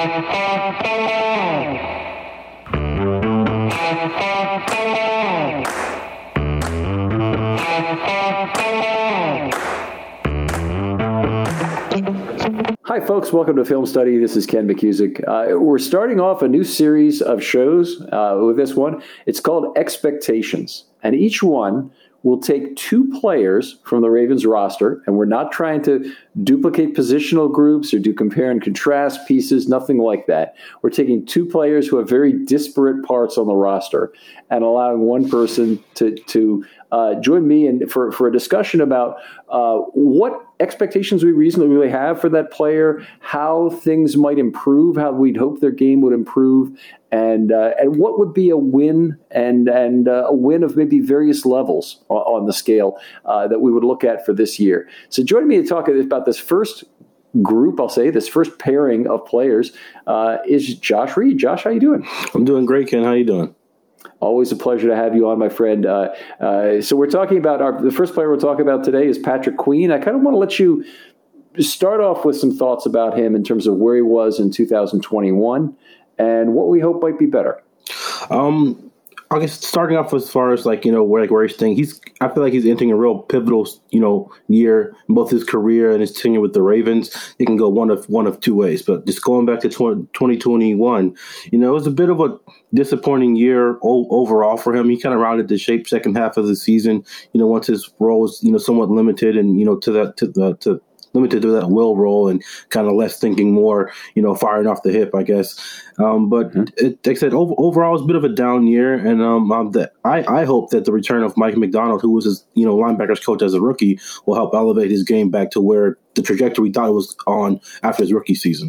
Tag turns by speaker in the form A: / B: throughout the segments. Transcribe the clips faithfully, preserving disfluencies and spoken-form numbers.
A: Hi, folks. Welcome to Film Study. This is Ken McCusick. Uh, we're starting off a new series of shows uh, with this one. It's called Expectations. And each one will take two players from the Ravens roster, and we're not trying to duplicate positional groups or do compare and contrast pieces, nothing like that. We're taking two players who have very disparate parts on the roster and allowing one person to, to uh, join me in, for, for a discussion about uh, what expectations we reasonably really have for that player, how things might improve, how we'd hope their game would improve, and uh, and what would be a win and and uh, a win of maybe various levels on, on the scale uh, that we would look at for this year. So joining me to talk about this first group, I'll say, this first pairing of players uh, is Josh Reed. Josh, how you doing?
B: I'm doing great, Ken. How you doing?
A: Always a pleasure to have you on, my friend. Uh, uh, so we're talking about our the first player we're talking about today is Patrick Queen. I kind of want to let you start off with some thoughts about him in terms of where he was in two thousand twenty-one and what we hope might be better.
B: Um, I guess starting off as far as like you know where like where he's staying, he's I feel like he's entering a real pivotal you know year in both his career and his tenure with the Ravens. He can go one of one of two ways. But just going back to twenty twenty-one, you know, it was a bit of a disappointing year o- overall for him. He kind of rounded the shape second half of the season. You know, once his role was you know somewhat limited and you know to that to the to limited to that will role and kind of less thinking, more, you know, firing off the hip, I guess. Um, but mm-hmm. it, like I said, over, overall, it's a bit of a down year. And um, um, the, I, I hope that the return of Mike Macdonald, who was his, you know, linebackers coach as a rookie, will help elevate his game back to where the trajectory we thought it was on after his rookie season.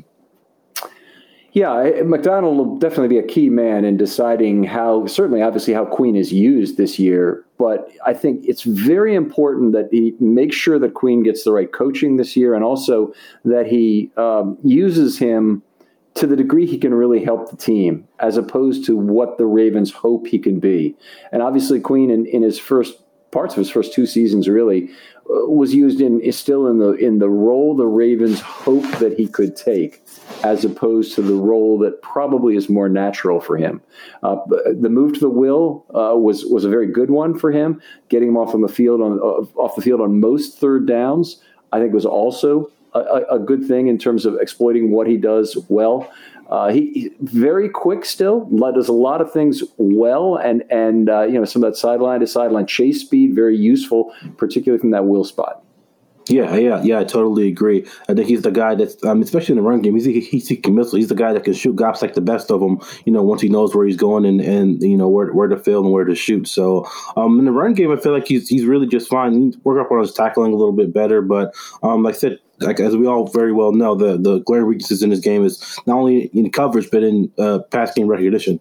A: Yeah, Macdonald will definitely be a key man in deciding how, certainly, obviously, how Queen is used this year. But I think it's very important that he makes sure that Queen gets the right coaching this year and also that he um, uses him to the degree he can really help the team as opposed to what the Ravens hope he can be. And obviously, Queen, in, in his first parts of his first two seasons, really uh, was used in is still in the in the role the Ravens hope that he could take, as opposed to the role that probably is more natural for him. Uh, the move to the will uh, was was a very good one for him. Getting him off on the field on uh, off the field on most third downs, I think, was also a, a good thing in terms of exploiting what he does well. Uh, he, he very quick still, does a lot of things well, and and uh, you know some of that sideline to sideline chase speed, very useful, particularly from that will spot.
B: Yeah, yeah, yeah. I totally agree. I think he's the guy that's, um, especially in the run game, he's he's seeking missile. He's the guy that can shoot gaps like the best of them. You know, once he knows where he's going and, and you know where where to field and where to shoot. So, um, in the run game, I feel like he's he's really just fine. He needs to work up on his tackling a little bit better, but um, like I said, like as we all very well know, the the glaring weaknesses in his game is not only in coverage but in uh, pass game recognition.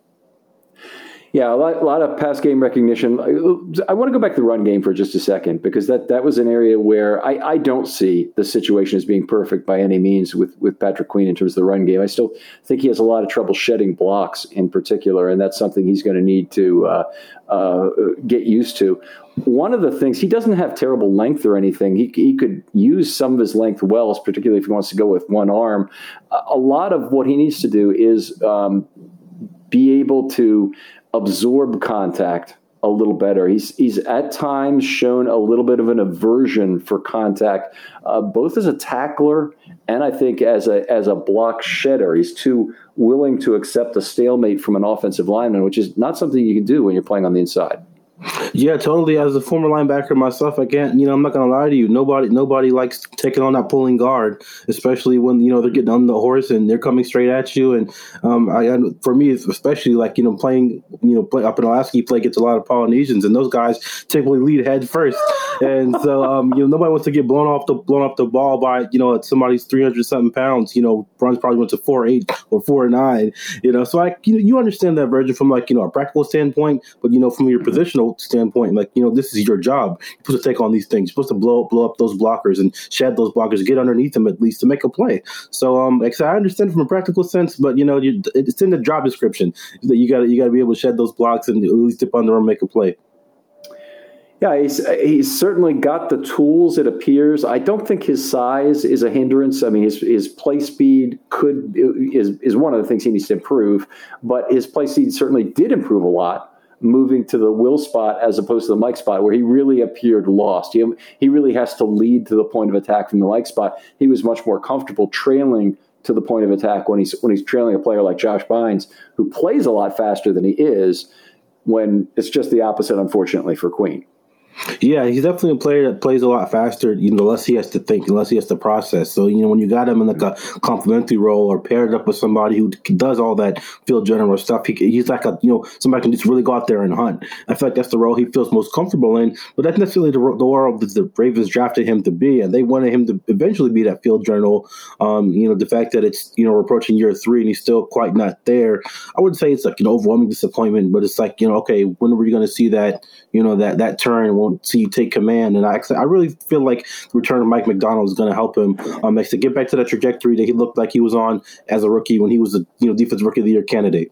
A: Yeah, a lot, a lot of pass game recognition. I want to go back to the run game for just a second because that, that was an area where I, I don't see the situation as being perfect by any means with, with Patrick Queen in terms of the run game. I still think he has a lot of trouble shedding blocks in particular, and that's something he's going to need to uh, uh, get used to. One of the things, he doesn't have terrible length or anything. He he could use some of his length well, particularly if he wants to go with one arm. A lot of what he needs to do is um, be able to absorb contact a little better. He's he's at times shown a little bit of an aversion for contact, uh, both as a tackler and I think as a as a block shedder. He's too willing to accept a stalemate from an offensive lineman, which is not something you can do when you're playing on the inside.
B: Yeah, totally. As a former linebacker myself, I can't, you know, I'm not going to lie to you. Nobody nobody likes taking on that pulling guard, especially when, you know, they're getting on the horse and they're coming straight at you. And um, I, I, for me, it's especially like, you know, playing, you know, play, up in Alaska, you play against a lot of Polynesians, and those guys typically lead head first. And so, um, you know, nobody wants to get blown off the blown off the ball by, you know, somebody's three hundred something pounds. You know, Bruns probably went to four eight or four nine. You know, so I, you know, you understand that, Virgil, from like, you know, a practical standpoint, but you know, from your positional standpoint, like, you know, this is your job. You're supposed to take on these things. You're supposed to blow blow up those blockers and shed those blockers, get underneath them at least to make a play. So, um, like I said, I understand from a practical sense, but you know, you, it's in the job description that you got you got to be able to shed those blocks and at least dip under and make a play.
A: Yeah, he's he's certainly got the tools, it appears. I don't think his size is a hindrance. I mean, his his play speed could is is one of the things he needs to improve, but his play speed certainly did improve a lot, moving to the Will spot as opposed to the Mike spot, where he really appeared lost. He, he really has to lead to the point of attack from the Mike spot. He was much more comfortable trailing to the point of attack when he's when he's trailing a player like Josh Bynes, who plays a lot faster than he is, when it's just the opposite, unfortunately, for Queen.
B: Yeah, he's definitely a player that plays a lot faster, you know, less he has to think, less he has to process. So, you know, when you got him in like a complementary role or paired up with somebody who does all that field general stuff, he, he's like a, you know, somebody can just really go out there and hunt. I feel like that's the role he feels most comfortable in, but that's necessarily the, the role that the Ravens drafted him to be, and they wanted him to eventually be that field general. Um, you know, the fact that it's, you know, we're approaching year three and he's still quite not there, I wouldn't say it's like an overwhelming disappointment, but it's like, you know, okay, when are we going to see that, you know, that, that turn, won't see you take command. And I I really feel like the return of Mike Macdonald is going to help him um, to get back to that trajectory that he looked like he was on as a rookie when he was a you know defensive rookie of the year candidate.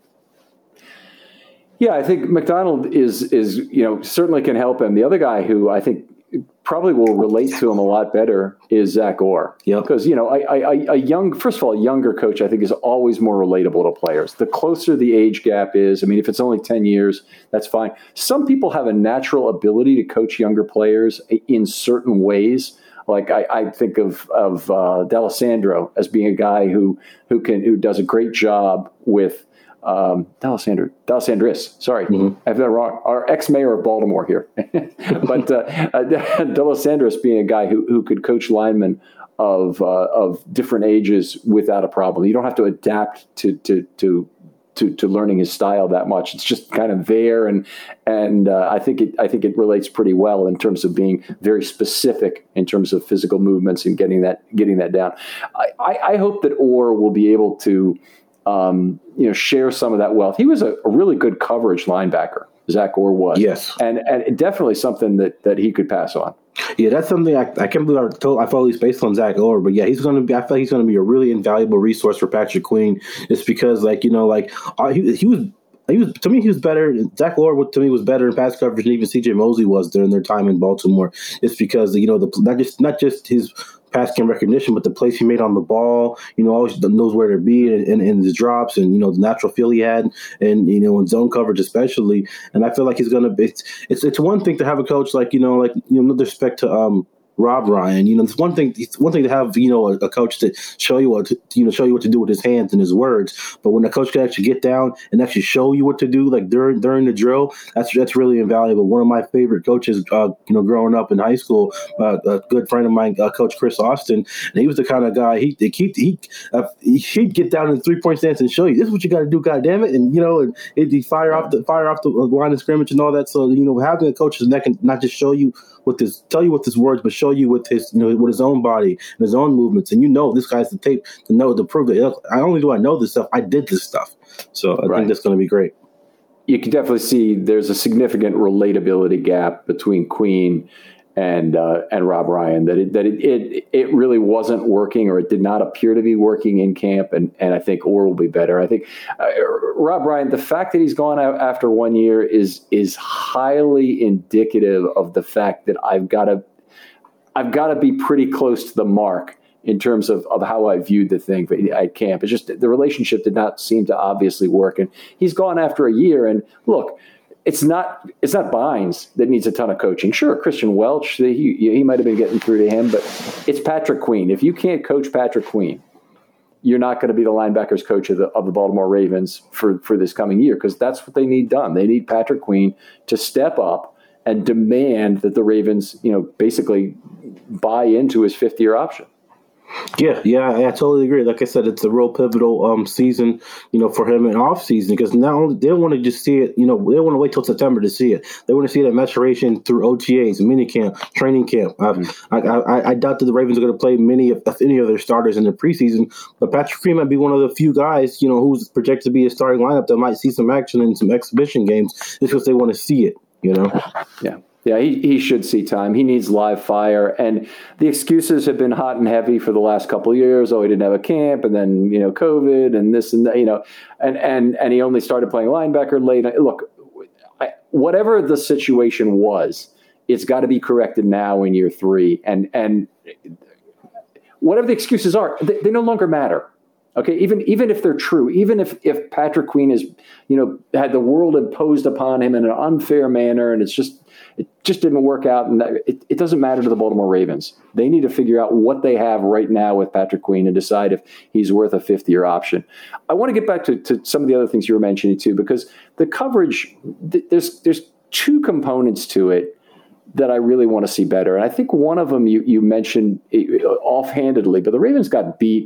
A: Yeah, I think Macdonald is is you know certainly can help him. The other guy who I think probably will relate to him a lot better is Zach Orr.
B: Yeah,
A: because you know I, I, a young first of all a younger coach I think is always more relatable to players. The closer the age gap is, I mean, if it's only ten years, that's fine. Some people have a natural ability to coach younger players in certain ways. Like I, I think of of uh, D'Alessandro as being a guy who who can who does a great job with. Um, D'Alessandro, D'Alessandris, sorry, mm-hmm. I have that wrong. Our ex-mayor of Baltimore here. But uh, uh, D'Alessandris being a guy who, who could coach linemen of uh, of different ages without a problem. You don't have to adapt to to to to, to learning his style that much. It's just kind of there, and and uh, I think it I think it relates pretty well in terms of being very specific in terms of physical movements and getting that getting that down. I, I, I hope that Orr will be able to. Um, you know, share some of that wealth. He was a, a really good coverage linebacker, Zach Orr was.
B: Yes.
A: And and definitely something that, that he could pass on.
B: Yeah, that's something I, I can't believe I told I thought he's based on Zach Orr, but yeah, he's going to be. I feel like he's going to be a really invaluable resource for Patrick Queen. It's because, like, you know, like uh, he he was. He was to me. He was better. Zach Orr to me was better in pass coverage than even C J Mosley was during their time in Baltimore. It's because you know the not just not just his pass game recognition, but the plays he made on the ball. You know, always knows where to be and, and his drops, and you know the natural feel he had, and you know in zone coverage especially. And I feel like he's gonna be. It's it's, it's one thing to have a coach like you know like you know no respect to um. Rob Ryan, you know, it's one thing. It's one thing to have, you know, a, a coach to show you what, to, you know, show you what to do with his hands and his words. But when a coach can actually get down and actually show you what to do, like during during the drill, that's that's really invaluable. One of my favorite coaches, uh, you know, growing up in high school, uh, a good friend of mine, uh, Coach Chris Austin, and he was the kind of guy he he he uh, he'd get down in the three point stance and show you this is what you got to do, God damn it, and you know, and he'd fire off the fire off the line of scrimmage and all that. So you know, having a coach that can not just show you with his tell you with his words, but show you with his, you know, with his own body and his own movements, and you know this guy's the tape to know to prove that I only do I know this stuff, I did this stuff. So I right. think that's going to be great.
A: You can definitely see there's a significant relatability gap between Queen and uh, and Rob Ryan. That it that it, it it really wasn't working, or it did not appear to be working in camp, and and I think Orr will be better. I think uh, Rob Ryan, the fact that he's gone out after one year is is highly indicative of the fact that I've got to I've got to be pretty close to the mark in terms of, of how I viewed the thing at camp. It's just the relationship did not seem to obviously work, and he's gone after a year. And look. It's not it's not Bynes that needs a ton of coaching. Sure, Christian Welch, he, he might have been getting through to him, but it's Patrick Queen. If you can't coach Patrick Queen, you're not going to be the linebackers coach of the of the Baltimore Ravens for, for this coming year, because that's what they need done. They need Patrick Queen to step up and demand that the Ravens, you know, basically buy into his fifth-year option.
B: Yeah, yeah, I totally agree. Like I said, it's a real pivotal um, season, you know, for him in off season, because not only they don't want to just see it, you know, they don't want to wait till September to see it. They want to see that maturation through O T As, mini camp, training camp. Mm-hmm. I, I, I doubt that the Ravens are going to play many of any of their starters in the preseason, but Patrick Queen might be one of the few guys, you know, who's projected to be a starting lineup that might see some action in some exhibition games just because they want to see it, you know.
A: Yeah. Yeah, he, he should see time. He needs live fire. And the excuses have been hot and heavy for the last couple of years. Oh, he didn't have a camp, and then, you know, COVID and this and that, you know, and, and, and he only started playing linebacker late. Look, I, whatever the situation was, it's got to be corrected now in year three. And and whatever the excuses are, they, they no longer matter. Okay, even even if they're true, even if if Patrick Queen is, you know, had the world imposed upon him in an unfair manner, and it's just it just didn't work out, and that, it, it doesn't matter to the Baltimore Ravens. They need to figure out what they have right now with Patrick Queen and decide if he's worth a fifth-year option. I want to get back to, to some of the other things you were mentioning too, because the coverage, th- there's there's two components to it that I really want to see better, and I think one of them you you mentioned offhandedly, but the Ravens got beat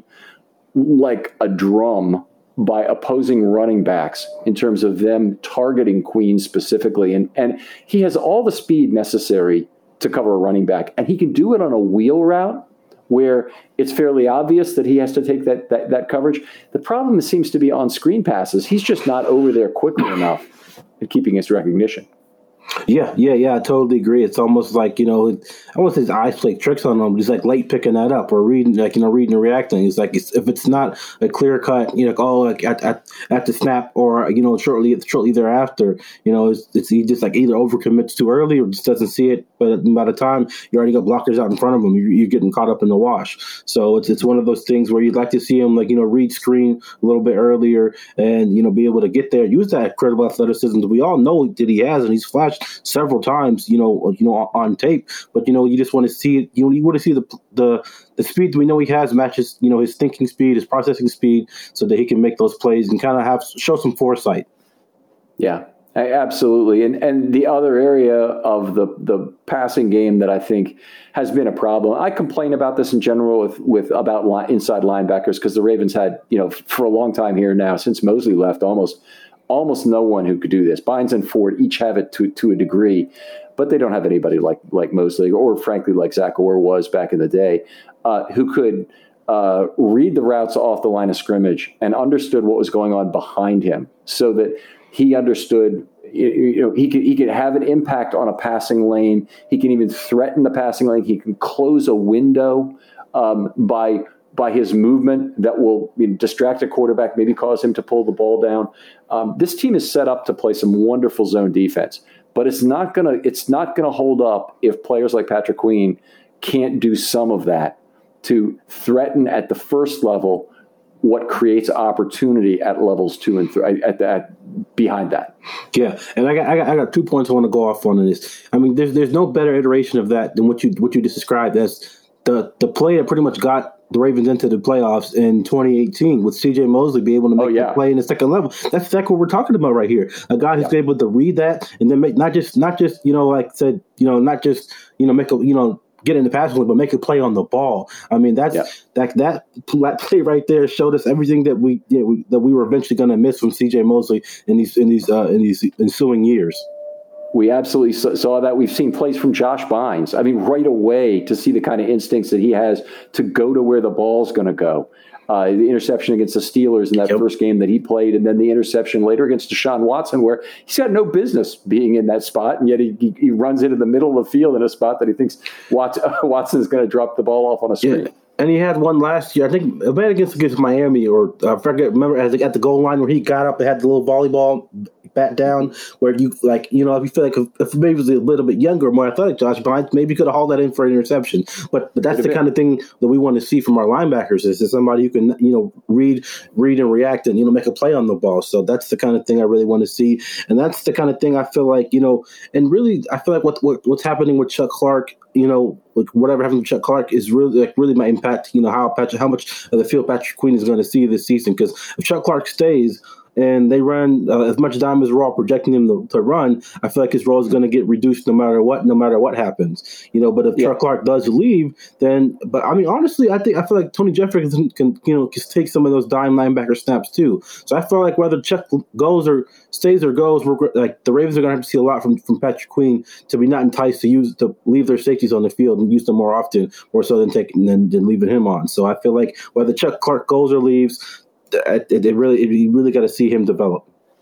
A: like a drum by opposing running backs in terms of them targeting Queen specifically. And, and he has all the speed necessary to cover a running back. And he can do it on a wheel route where it's fairly obvious that he has to take that, that, that coverage. The problem seems to be on screen passes. He's just not over there quickly enough at keeping his recognition.
B: Yeah, yeah, yeah. I totally agree. It's almost like, you know, I won't say his eyes play tricks on him. He's like late picking that up or reading, like, you know, reading and reacting. It's like it's, if it's not a clear cut, you know, like, oh, like at, at at the snap or, you know, shortly shortly thereafter, you know, it's, it's he just like either overcommits too early or just doesn't see it. But by the time you already got blockers out in front of him, you're, you're getting caught up in the wash. So it's it's one of those things where you'd like to see him, like, you know, read screen a little bit earlier and, you know, be able to get there, use that incredible athleticism that we all know that he has, and he's flashed several times, you know, you know, on tape. But, you know, you just want to see it. You know, you want to see the the the speed that we know he has matches, you know, his thinking speed, his processing speed, so that he can make those plays and kind of have show some foresight.
A: Yeah, absolutely. And and the other area of the the passing game that I think has been a problem. I complain about this in general with with about line, inside linebackers, because the Ravens had, you know, for a long time here now, since Mosley left, almost. Almost no one who could do this. Bynes and Ford each have it to to a degree, but they don't have anybody like like Mosley or, frankly, like Zach Orr was back in the day, uh, who could uh, read the routes off the line of scrimmage and understood what was going on behind him, so that he understood. You know, he could he could have an impact on a passing lane. He can even threaten the passing lane. He can close a window um, by. by his movement that will, you know, distract a quarterback, maybe cause him to pull the ball down. Um, this team is set up to play some wonderful zone defense, but it's not gonna it's not gonna hold up if players like Patrick Queen can't do some of that to threaten at the first level what creates opportunity at levels two and three at that behind that.
B: Yeah, and I got, I got I got two points I want to go off on this. I mean, there's there's no better iteration of that than what you what you just described as the the play that pretty much got the Ravens into the playoffs in twenty eighteen with C J Mosley be able to make oh, yeah. the play in the second level. That's exactly what we're talking about right here. A guy who's yeah. able to read that and then make not just not just you know like said you know not just you know make a you know get in the passing lane, but make a play on the ball. I mean that's yeah. that that play right there showed us everything that we, you know, we that we were eventually going to miss from C J Mosley in these in these uh, in these ensuing years.
A: We absolutely saw that. We've seen plays from Josh Bynes. I mean, right away to see the kind of instincts that he has to go to where the ball's going to go. Uh, the interception against the Steelers in that yep. first game that he played, and then the interception later against Deshaun Watson, where he's got no business being in that spot, and yet he, he, he runs into the middle of the field in a spot that he thinks Watson, Watson's going to drop the ball off on a screen.
B: Yeah. And he had one last year, I think, a bet against against Miami, or I forget. Remember, at the, at the goal line where he got up and had the little volleyball bat down, where you like, you know, if you feel like if, if maybe he was a little bit younger, more athletic, Josh Bynes, maybe you could have hauled that in for an interception. But but that's the kind of thing that we want to see from our linebackers is, is somebody who can, you know, read read and react and, you know, make a play on the ball. So that's the kind of thing I really want to see, and that's the kind of thing I feel like, you know, and really I feel like what, what what's happening with Chuck Clark, you know, like whatever happens with Chuck Clark is really like really might impact, you know, how Patrick, how much of the field Patrick Queen is going to see this season. Because if Chuck Clark stays and they run uh, as much time as we're all projecting him to, to run, I feel like his role is going to get reduced no matter what, no matter what happens, you know. But if yeah. Chuck Clark does leave, then, but I mean, honestly, I think I feel like Tony Jefferson can, you know, can take some of those dime linebacker snaps too. So I feel like whether Chuck goes or stays or goes, we're like the Ravens are going to have to see a lot from, from Patrick Queen to be not enticed to use to leave their safeties on the field and use them more often, more so than taking than, than leaving him on. So I feel like whether Chuck Clark goes or leaves, It, it really, it, you really got to see him develop.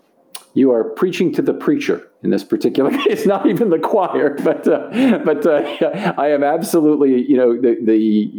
A: You are preaching to the preacher in this particular case, not even the choir, but uh, but uh, I am absolutely, you know, the the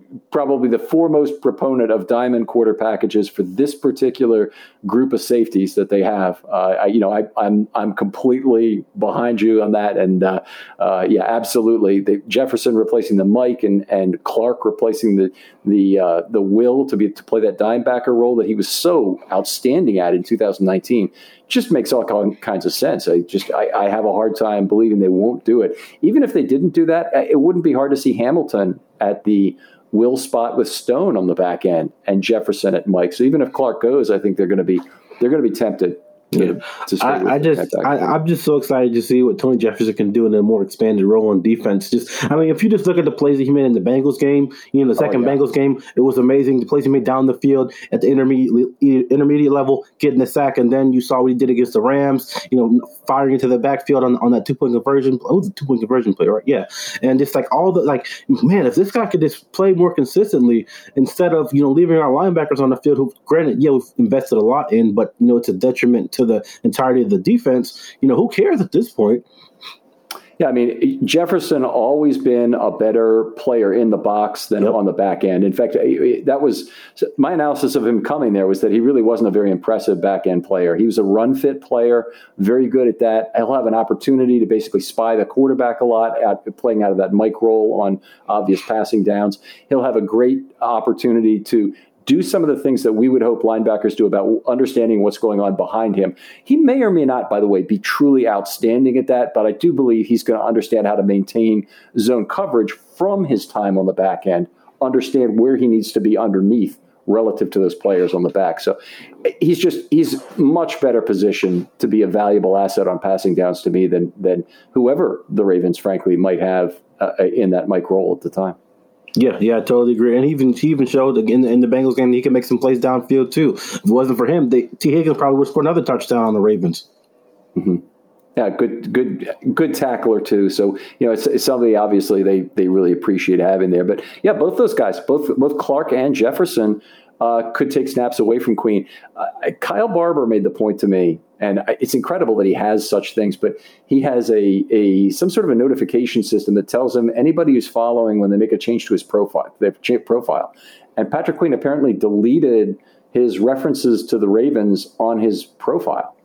A: probably the foremost proponent of diamond quarter packages for this particular group of safeties that they have. Uh, I, you know, I, I'm I'm completely behind you on that, and uh, uh, yeah, absolutely. The, Jefferson replacing the Mike and and Clark replacing the the uh, the Will to be to play that dime backer role that he was so outstanding at in two thousand nineteen. Just makes all kinds of sense. I just I, I have a hard time believing they won't do it. Even if they didn't do that, it wouldn't be hard to see Hamilton at the Will spot with Stone on the back end and Jefferson at Mike. So even if Clark goes, I think they're going to be they're going to be tempted. To, to
B: I, I just, I, I'm just so excited to see what Tony Jefferson can do in a more expanded role on defense. Just, I mean, if you just look at the plays that he made in the Bengals game, you know, the second oh, yeah. Bengals game, it was amazing. The plays he made down the field at the intermediate intermediate level, getting the sack, and then you saw what he did against the Rams. You know, firing into the backfield on, on that two point conversion. It was a two point conversion play, right? Yeah, and just like all the like, man, if this guy could just play more consistently instead of you know leaving our linebackers on the field, who granted, yeah, we've invested a lot in, but you know, it's a detriment to the entirety of the defense. You know, who cares at this point?
A: Yeah, I mean, Jefferson always been a better player in the box than yep. on the back end. In fact, that was my analysis of him coming there was that he really wasn't a very impressive back end player. He was a run fit player, very good at that. He'll have an opportunity to basically spy the quarterback a lot at playing out of that Mike role on obvious passing downs. He'll have a great opportunity to do some of the things that we would hope linebackers do about understanding what's going on behind him. He may or may not, by the way, be truly outstanding at that, but I do believe he's going to understand how to maintain zone coverage from his time on the back end, understand where he needs to be underneath relative to those players on the back. So he's just, he's much better positioned to be a valuable asset on passing downs to me than, than whoever the Ravens, frankly, might have uh, in that Mike role at the time.
B: Yeah, yeah, I totally agree. And he even he even showed in the, in the Bengals game that he can make some plays downfield too. If it wasn't for him, they, T. Higgins probably would score another touchdown on the Ravens.
A: Mm-hmm. Yeah, good, good, good tackler too. So you know, it's, it's somebody obviously they they really appreciate having there. But yeah, both those guys, both both Clark and Jefferson, uh, could take snaps away from Queen. Uh, Kyle Barber made the point to me. And it's incredible that he has such things, but he has a, a some sort of a notification system that tells him anybody who's following when they make a change to his profile, their profile. And Patrick Queen apparently deleted his references to the Ravens on his profile,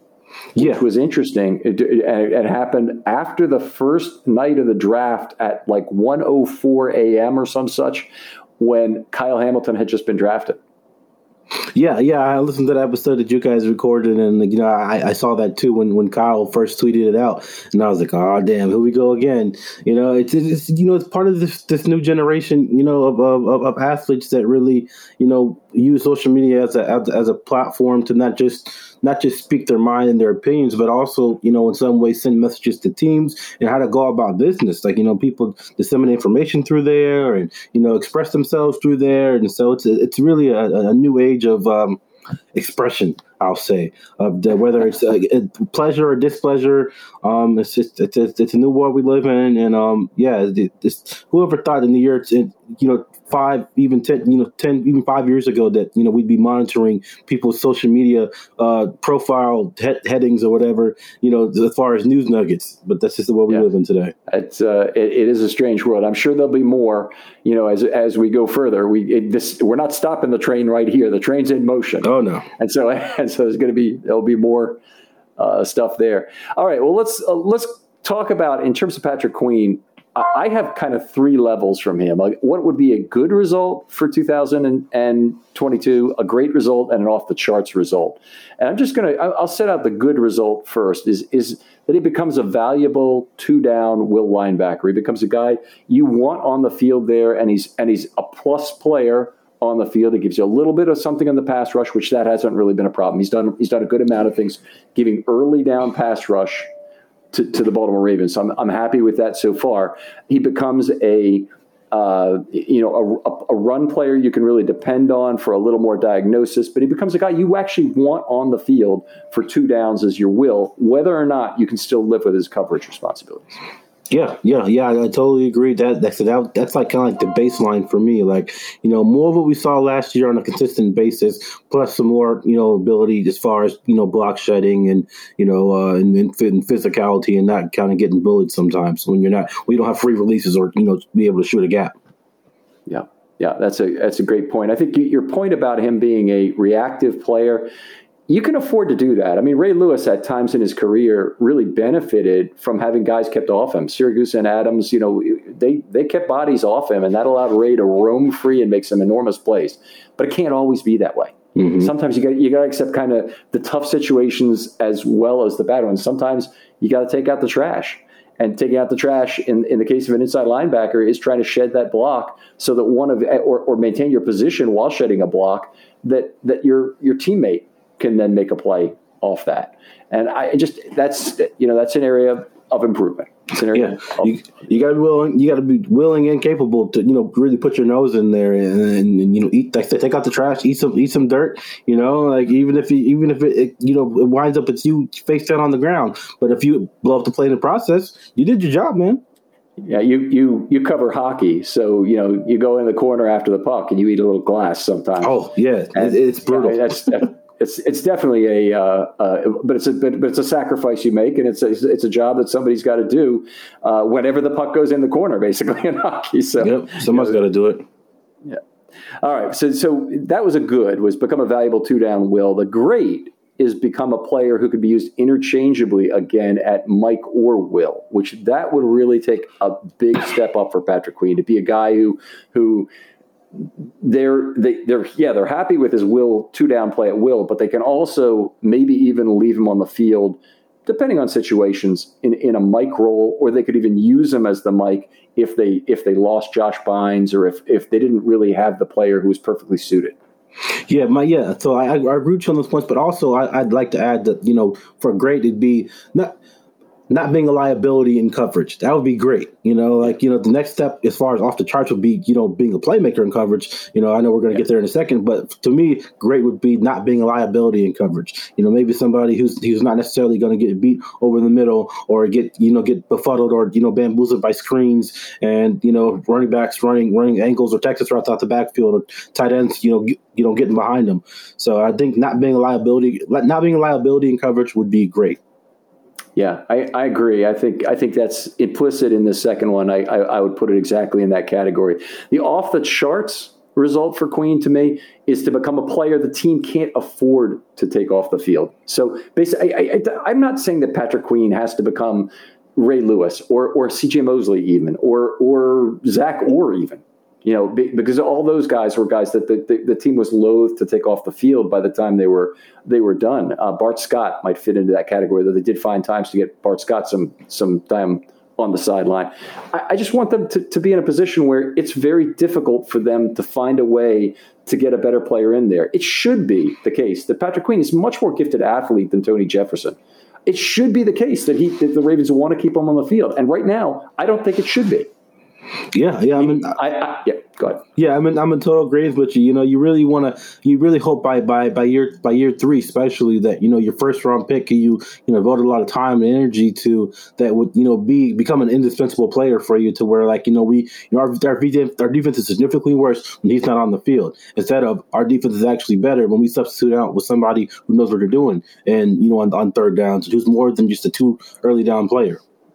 B: yeah.
A: which was interesting. It, it, it happened after the first night of the draft at like one oh four a.m. or some such, when Kyle Hamilton had just been drafted.
B: Yeah, yeah, I listened to that episode that you guys recorded, and you know, I, I saw that too when, when Kyle first tweeted it out, and I was like, "Oh, damn, here we go again." You know, it's, it's you know, it's part of this this new generation, you know, of of, of athletes that really, you know, use social media as a as, as a platform to not just not just speak their mind and their opinions, but also, you know, in some way send messages to teams and how to go about business. Like, you know, people disseminate information through there and, you know, express themselves through there. And so it's it's really a, a new age of um, expression, I'll say, of the, whether it's a, a pleasure or displeasure. Um, it's just it's a, it's a new world we live in, and um, yeah, it, it's, whoever thought in the year, you know, five, even ten, you know, ten, even five years ago that you know we'd be monitoring people's social media uh, profile he- headings or whatever, you know, as far as news nuggets. But that's just the world we yeah. live in today.
A: It's uh, it, it is a strange world. I'm sure there'll be more, you know, as as we go further. We it, this we're not stopping the train right here. The train's in motion.
B: Oh no,
A: and so and so there's going to be there'll be more uh, stuff there. All right, well let's uh, let's talk about in terms of Patrick Queen. I have kind of three levels from him. Like, what would be a good result for two thousand twenty-two, a great result, and an off-the-charts result? And I'm just going to – I'll set out the good result first, is, is that he becomes a valuable two-down will linebacker. He becomes a guy you want on the field there, and he's and he's a plus player on the field. He gives you a little bit of something in the pass rush, which that hasn't really been a problem. He's done he's done a good amount of things, giving early down pass rush To, to the Baltimore Ravens. So I'm, I'm happy with that so far. He becomes a, uh, you know, a, a run player you can really depend on for a little more diagnosis, but he becomes a guy you actually want on the field for two downs as your will, whether or not you can still live with his coverage responsibilities.
B: Yeah, yeah, yeah. I totally agree. That that's that, that's like kind of like the baseline for me. Like, you know, more of what we saw last year on a consistent basis, plus some more, you know, ability as far as, you know, block shedding and, you know, uh, and, and physicality and not kind of getting bullied sometimes when you're not, when you don't have free releases or, you know, be able to shoot a gap.
A: Yeah. Yeah, that's a that's a great point. I think your point about him being a reactive player, you can afford to do that. I mean, Ray Lewis at times in his career really benefited from having guys kept off him. Siragusa and Adams, you know, they they kept bodies off him, and that allowed Ray to roam free and make some enormous plays. But it can't always be that way. Mm-hmm. Sometimes you got you got to accept kind of the tough situations as well as the bad ones. Sometimes you got to take out the trash. And taking out the trash in, in the case of an inside linebacker is trying to shed that block so that one of or, or maintain your position while shedding a block that that your your teammate can then make a play off that. And I just that's you know that's an area of improvement. It's an area
B: yeah, of, you, you got to be willing. You got to be willing and capable to you know really put your nose in there and, and, and you know eat like, take out the trash, eat some eat some dirt. You know, like even if you, even if it, it you know it winds up it's you face down on the ground, but if you blow up the play in the process, you did your job, man.
A: Yeah, you you you cover hockey, so you know you go in the corner after the puck and you eat a little glass sometimes.
B: Oh yeah, and, it's brutal.
A: Yeah, that's, that's, It's it's definitely a, uh, uh, but it's a but, but it's a sacrifice you make, and it's a, it's a job that somebody's got to do uh, whenever the puck goes in the corner, basically in hockey. So
B: yep, someone's you know, got to do it.
A: Yeah. All right. So so that was a good was become a valuable two down will. The great is become a player who could be used interchangeably again at Mike or Will, which that would really take a big step up for Patrick Queen to be a guy who who. They're they, they're yeah they're happy with his will two down play at will, but they can also maybe even leave him on the field depending on situations in, in a Mike role, or they could even use him as the Mike if they if they lost Josh Bynes or if if they didn't really have the player who was perfectly suited.
B: Yeah, my yeah. So I I agree with you on those points, but also I, I'd like to add that you know for great it'd be not. Not being a liability in coverage. That would be great. You know, like, you know, the next step as far as off the charts would be, you know, being a playmaker in coverage. You know, I know we're going to yeah. get there in a second, but to me, great would be not being a liability in coverage. You know, maybe somebody who's who's not necessarily going to get beat over the middle or get, you know, get befuddled or, you know, bamboozled by screens and, you know, running backs running running ankles or Texas routes out the backfield or tight ends, you know, get, you know, getting behind them. So I think not being a liability, not being a liability in coverage would be great.
A: Yeah, I, I agree. I think I think that's implicit in the second one. I, I I would put it exactly in that category. The off the charts result for Queen to me is to become a player the team can't afford to take off the field. So basically, I, I, I'm not saying that Patrick Queen has to become Ray Lewis or or C J Mosley even or or Zach Orr even. You know, because all those guys were guys that the, the, the team was loath to take off the field by the time they were they were done. Uh, Bart Scott might fit into that category, though they did find times to get Bart Scott some some time on the sideline. I, I just want them to, to be in a position where it's very difficult for them to find a way to get a better player in there. It should be the case that Patrick Queen is a much more gifted athlete than Tony Jefferson. It should be the case that he that the Ravens want to keep him on the field. And right now, I don't think it should be.
B: Yeah, yeah. I mean,
A: I, I, yeah. Go ahead.
B: Yeah, I mean, I'm in total agreement with you. You know, you really want to, you really hope by by by year by year three, especially that you know your first round pick, you you know devoted a lot of time and energy to that would you know be become an indispensable player for you to where like you know we you know our our defense, our defense is significantly worse when he's not on the field. Instead of our defense is actually better when we substitute out with somebody who knows what they're doing and you know on, on third downs, who's more than just a two early down player.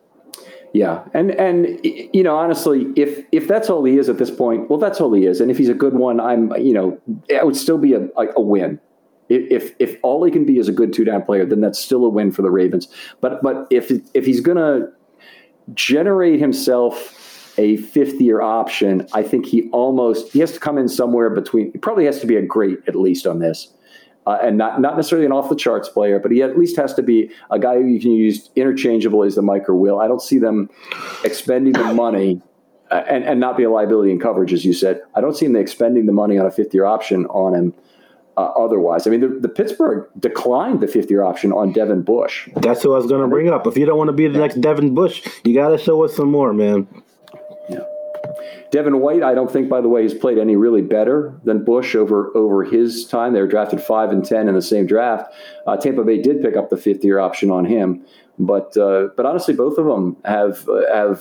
A: Yeah, and and you know honestly, if if that's all he is at this point, well, that's all he is. And if he's a good one, I'm you know, it would still be a, a win. If if all he can be is a good two down player, then that's still a win for the Ravens. But but if if he's going to generate himself a fifth year option, I think he almost he has to come in somewhere between. He probably has to be a great at least on this. Uh, and not, not necessarily an off-the-charts player, but he at least has to be a guy who you can use interchangeable as the Mike or Will. I don't see them expending the money uh, and, and not be a liability in coverage, as you said. I don't see them expending the money on a fifth-year option on him uh, otherwise. I mean, the, the Pittsburgh declined the fifth-year option on Devin Bush.
B: That's who I was going to bring up. If you don't want to be the next Devin Bush, you got to show us some more, man.
A: Yeah. Devin White, I don't think, by the way, has played any really better than Bush over over his time. They were drafted five and ten in the same draft. Uh, Tampa Bay did pick up the fifth year option on him, but uh, but honestly, both of them have uh, have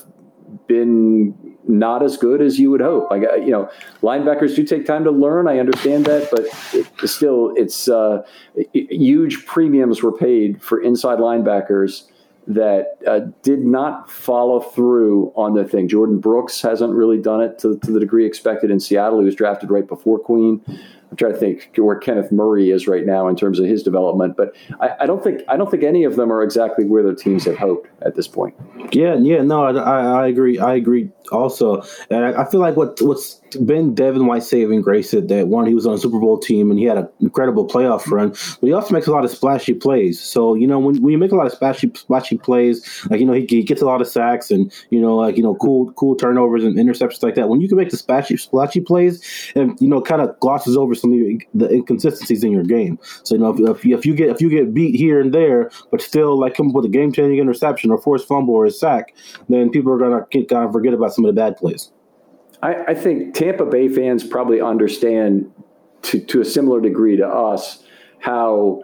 A: been not as good as you would hope. I got, you know, linebackers do take time to learn. I understand that, but it, still, it's uh, it, huge premiums were paid for inside linebackers that uh, did not follow through on the thing. Jordan Brooks hasn't really done it to, to the degree expected in Seattle. He was drafted right before Queen. I'm trying to think where Kenneth Murray is right now in terms of his development, but I, I don't think I don't think any of them are exactly where their teams had hoped at this point.
B: Yeah, yeah, no, I, I agree. I agree also, and I, I feel like what what's been Devin White's saving grace is that one, he was on a Super Bowl team and he had an incredible playoff run, but he also makes a lot of splashy plays. So you know, when, when you make a lot of splashy splashy plays, like you know, he, he gets a lot of sacks and you know, like you know, cool cool turnovers and interceptions like that. When you can make the splashy splashy plays, and you know, kind of glosses over some of the inconsistencies in your game. So you know, if, if, you, if you get if you get beat here and there, but still like come up with a game changing interception or forced fumble or a sack, then people are gonna kind of forget about some of the bad plays.
A: I, I think Tampa Bay fans probably understand to to a similar degree to us how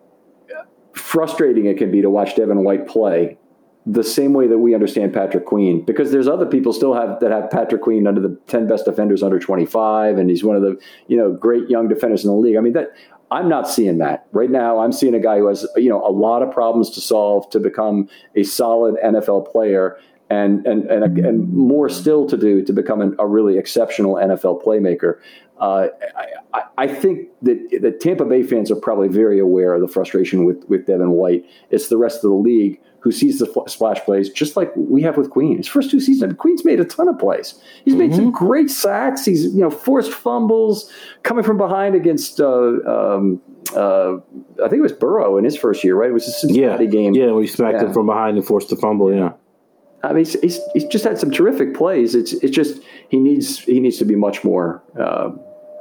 A: frustrating it can be to watch Devin White play, the same way that we understand Patrick Queen, because there's other people still have that have Patrick Queen under the ten best defenders under twenty-five, and he's one of the you know great young defenders in the league. I mean, that I'm not seeing that right now. I'm seeing a guy who has you know a lot of problems to solve to become a solid N F L player, and and and, and more still to do to become an, a really exceptional N F L playmaker. Uh, I, I think that the Tampa Bay fans are probably very aware of the frustration with with Devin White. It's the rest of the league who sees the fl- splash plays, just like we have with Queen. His first two seasons, Queen's made a ton of plays. He's made mm-hmm. some great sacks. He's you know forced fumbles, coming from behind against, uh, um, uh, I think it was Burrow in his first year, right? It was a Cincinnati
B: yeah.
A: game.
B: Yeah, when he smacked yeah. him from behind and forced the fumble, yeah.
A: I mean, he's, he's, he's just had some terrific plays. It's it's just he needs he needs to be much more uh,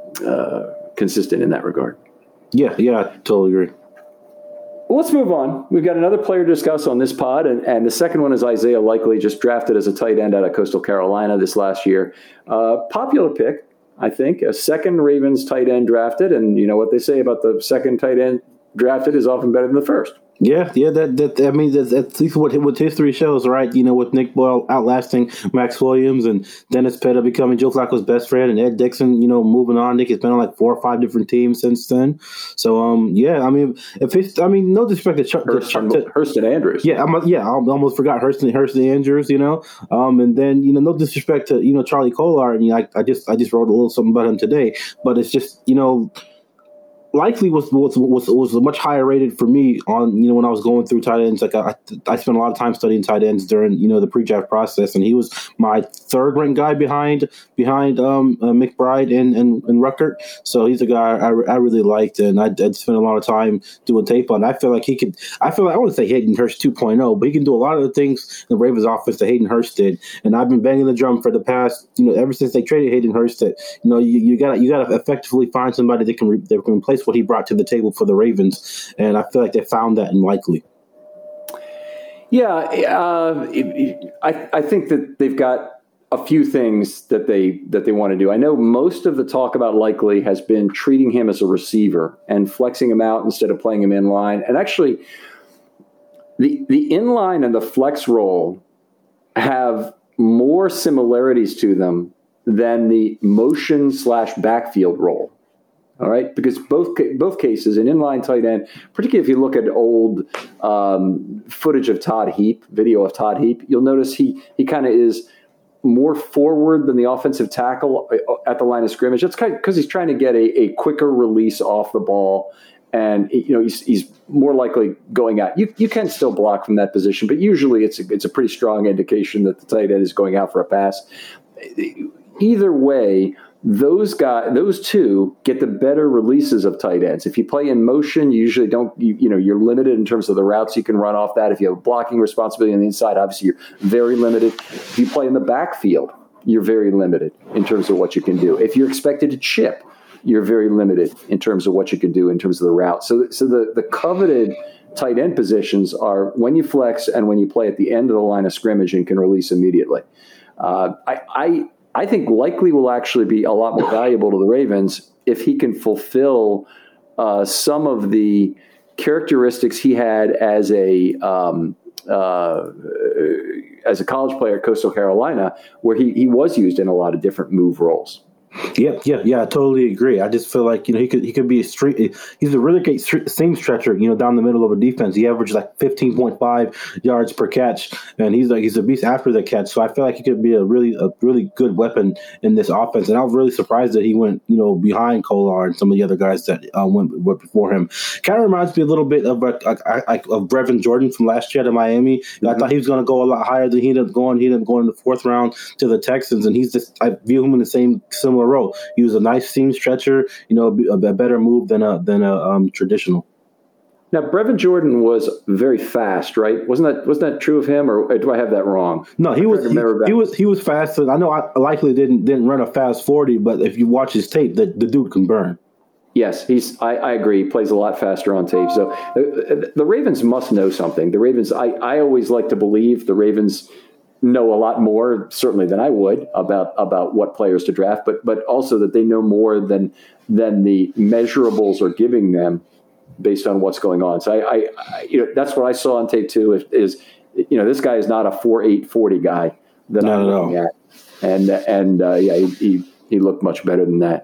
A: uh, consistent in that regard.
B: Yeah, yeah, I totally agree.
A: Well, let's move on. We've got another player to discuss on this pod, and, and the second one is Isaiah Likely, just drafted as a tight end out of Coastal Carolina this last year. Uh, popular pick, I think, a second Ravens tight end drafted, and you know what they say about the second tight end drafted is often better than the first.
B: Yeah, yeah, that that I mean that's at least what what history shows, right? You know, with Nick Boyle outlasting Max Williams and Dennis Pitta becoming Joe Flacco's best friend, and Ed Dixon, you know, moving on. Nick has been on like four or five different teams since then. So, um, yeah, I mean, if it's, I mean, no disrespect to Chuck,
A: Hurst,
B: to,
A: and, Hurst and Andrews.
B: Yeah, I'm, yeah, I almost forgot Hurst and Hurst and Andrews. You know, um, and then you know, no disrespect to you know Charlie Kolar, and you know, I, I just I just wrote a little something about him today, but it's just you know. Likely was, was was was much higher rated for me on you know when I was going through tight ends. Like I, I spent a lot of time studying tight ends during you know the pre-draft process, and he was my third ranked guy behind behind um, uh, McBride and, and and Ruckert. So he's a guy I, I really liked, and I I'd spent a lot of time doing tape on. I feel like he could. I feel like I want to say Hayden Hurst two point oh, but he can do a lot of the things in the Ravens offense that Hayden Hurst did. And I've been banging the drum for the past you know ever since they traded Hayden Hurst that you know you, you got you got to effectively find somebody that can re, that can replace what he brought to the table for the Ravens, and I feel like they found that in Likely.
A: Yeah, uh, it, it, I, I think that they've got a few things that they that they want to do. I know most of the talk about Likely has been treating him as a receiver and flexing him out instead of playing him in line. And actually, the the inline and the flex role have more similarities to them than the motion slash backfield role. All right, because both both cases, an inline tight end, particularly if you look at old um, footage of Todd Heap, video of Todd Heap, you'll notice he he kind of is more forward than the offensive tackle at the line of scrimmage. That's kind of because he's trying to get a, a quicker release off the ball, and you know he's he's more likely going out. You you can still block from that position, but usually it's a, it's a pretty strong indication that the tight end is going out for a pass. Either way, those guys, those two get the better releases of tight ends. If you play in motion, you usually don't, you, you know, you're limited in terms of the routes you can run off that. If you have a blocking responsibility on the inside, obviously you're very limited. If you play in the backfield, you're very limited in terms of what you can do. If you're expected to chip, you're very limited in terms of what you can do in terms of the route. So, so the, the coveted tight end positions are when you flex and when you play at the end of the line of scrimmage and can release immediately. Uh, I, I, I think Likely will actually be a lot more valuable to the Ravens if he can fulfill uh, some of the characteristics he had as a um, uh, as a college player at Coastal Carolina, where he, he was used in a lot of different move roles.
B: Yep, yeah, yeah, I totally agree. I just feel like you know he could he could be a street. He's a really great street, seam stretcher. You know, down the middle of a defense, he averages like fifteen point five yards per catch, and he's like he's a beast after the catch. So I feel like he could be a really a really good weapon in this offense. And I was really surprised that he went you know behind Kolar and some of the other guys that uh, went, went before him. Kind of reminds me a little bit of like of Brevin Jordan from last year to Miami. Mm-hmm. I thought he was going to go a lot higher than he ended up going. He ended up going in the fourth round to the Texans, and he's just I view him in the same similar role. He was a nice seam stretcher, you know, a, a better move than a than a um, traditional.
A: Now, Brevin Jordan was very fast, right? Wasn't that wasn't that true of him, or do I have that wrong?
B: No, he was he, he was he was fast. I know I likely didn't didn't run a fast forty, but if you watch his tape, the, the dude can burn.
A: Yes, he's. I, I agree. He plays a lot faster on tape. So uh, the Ravens must know something. The Ravens. I, I always like to believe the Ravens know a lot more, certainly, than I would about about what players to draft, but but also that they know more than than the measurables are giving them based on what's going on. So I, I, I you know that's what I saw on tape too. Is, is you know this guy is not a four eight forty guy that
B: no,
A: I'm
B: no,
A: looking
B: no.
A: at, and and uh, yeah, he, he he looked much better than that.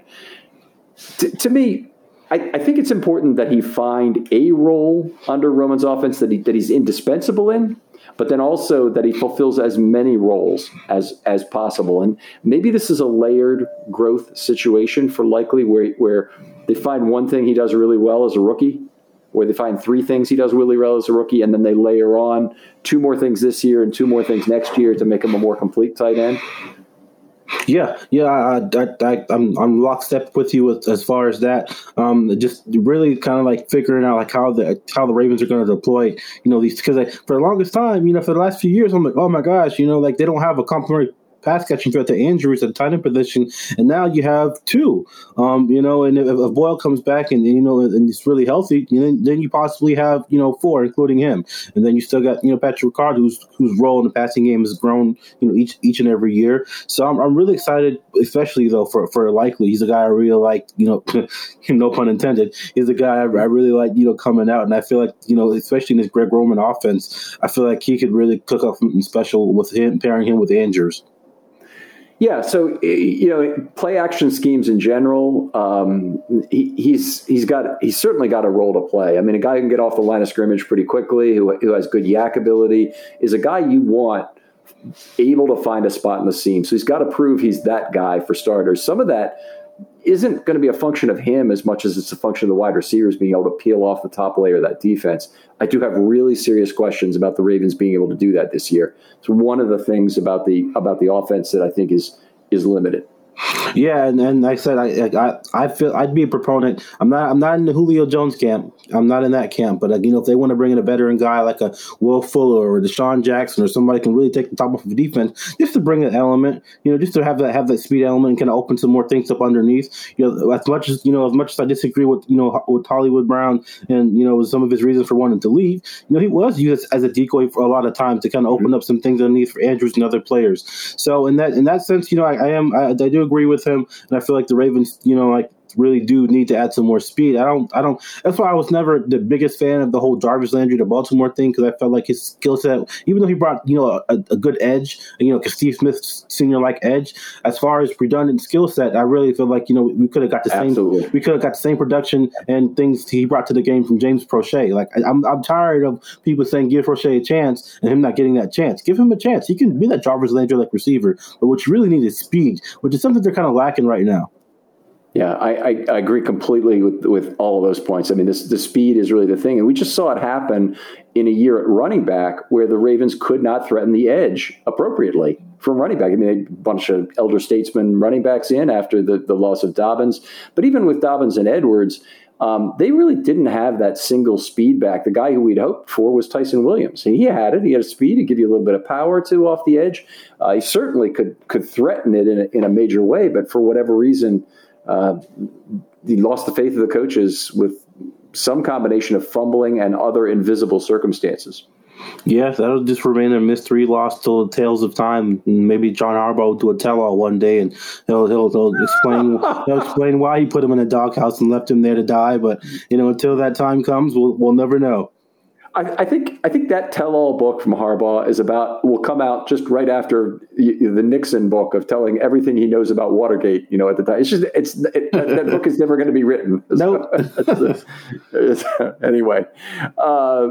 A: To, to me, I, I think it's important that he find a role under Roman's offense that he that he's indispensable in, but then also that he fulfills as many roles as as possible. And maybe this is a layered growth situation for Likely, where where they find one thing he does really well as a rookie, where they find three things he does really well as a rookie, and then they layer on two more things this year and two more things next year to make him a more complete tight end.
B: Yeah, yeah, I, I, I, I'm I'm lockstep with you with, as far as that. Um, just really kind of like figuring out like how the how the Ravens are going to deploy, you know, these because for the longest time, you know, for the last few years, I'm like, oh my gosh, you know, like they don't have a complementary pass catching threat to Andrews at the tight end position, and now you have two. Um, you know, and if, if Boyle comes back and, and you know and it's really healthy, you know, then you possibly have you know four, including him, and then you still got you know Patrick Ricard, whose whose role in the passing game has grown you know each each and every year. So I'm I'm really excited, especially though for for Likely. He's a guy I really like. You know, no pun intended. He's a guy I, I really like. You know, coming out, and I feel like you know, especially in this Greg Roman offense, I feel like he could really cook up something special with him, pairing him with Andrews.
A: Yeah, so you know, play action schemes in general. Um, he, he's he's got he's certainly got a role to play. I mean, a guy who can get off the line of scrimmage pretty quickly, who who has good yak ability, is a guy you want able to find a spot in the seam. So he's got to prove he's that guy for starters. Some of that isn't going to be a function of him as much as it's a function of the wide receivers being able to peel off the top layer of that defense. I do have really serious questions about the Ravens being able to do that this year. It's one of the things about the about the offense that I think is is limited.
B: Yeah, and, and like I said, I, I I feel I'd be a proponent. I'm not I'm not in the Julio Jones camp. I'm not in that camp. But like, you know, if they want to bring in a veteran guy like a Will Fuller or Deshaun Jackson or somebody can really take the top off of the defense, just to bring an element, you know, just to have that have that speed element and kind of open some more things up underneath. You know, as much as you know, as much as I disagree with you know with Hollywood Brown and you know some of his reasons for wanting to leave, you know, he was used as a decoy for a lot of times to kind of open up some things underneath for Andrews and other players. So in that in that sense, you know, I, I am I, I do agree with him, and I feel like the Ravens, you know, like really do need to add some more speed. I don't, I don't. That's why I was never the biggest fan of the whole Jarvis Landry to Baltimore thing because I felt like his skill set, even though he brought you know a, a good edge, you know, Steve Smith Senior like edge. As far as redundant skill set, I really feel like you know we could have got the
A: Absolutely.
B: same, we could have got the same production and things he brought to the game from James Prochet. Like I, I'm, I'm tired of people saying give Prochet a chance and him not getting that chance. Give him a chance. He can be that Jarvis Landry like receiver, but what you really need is speed, which is something they're kind of lacking right now.
A: Yeah, I, I, I agree completely with, with all of those points. I mean, this the speed is really the thing. And we just saw it happen in a year at running back where the Ravens could not threaten the edge appropriately from running back. I mean, a bunch of elder statesmen running backs in after the, the loss of Dobbins. But even with Dobbins and Edwards, um, they really didn't have that single speed back. The guy who we'd hoped for was Tyson Williams. And he had it. He had a speed to give you a little bit of power, too, off the edge. Uh, he certainly could could threaten it in a, in a major way. But for whatever reason, Uh, he lost the faith of the coaches with some combination of fumbling and other invisible circumstances.
B: Yes, that'll just remain a mystery lost till the tales of time. Maybe John Harbaugh will do a tell-all one day, and he'll he'll, he'll explain he'll explain why he put him in a doghouse and left him there to die. But you know, until that time comes, we'll we'll never know.
A: I, I think I think that tell-all book from Harbaugh is about will come out just right after the Nixon book of telling everything he knows about Watergate. You know, at the time, it's just it's it, that book is never going to be written.
B: No.
A: Nope. Anyway, uh,